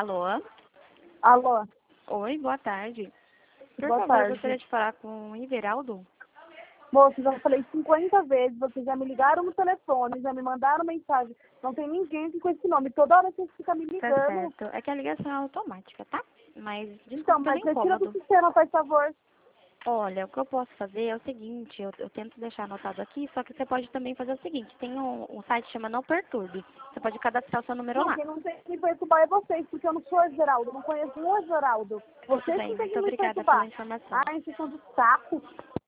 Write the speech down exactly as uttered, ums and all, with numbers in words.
Alô? Alô? Oi, boa tarde. Por Boa favor, tarde. eu gostaria de falar com o Iveraldo. Moço, já falei cinquenta vezes, vocês já me ligaram no telefone, já me mandaram mensagem. Não tem ninguém aqui com esse nome. Toda hora vocês ficam me Tá ligando. certo. É que a ligação é automática, tá? Mas Então, desculpa pelo mas retira do incômodo. sistema, faz favor. Olha, o que eu posso fazer é o seguinte, eu, eu tento deixar anotado aqui, só que você pode também fazer o seguinte, tem um, um site que chama Não Perturbe. Você pode cadastrar o seu número Não, lá. quem não tem que me perturbar é vocês, porque eu não sou a Geraldo, não conheço um Geraldo. Tudo Vocês bem, que têm muito que me obrigada pela perturbar. informação. Ah, vocês são de saco.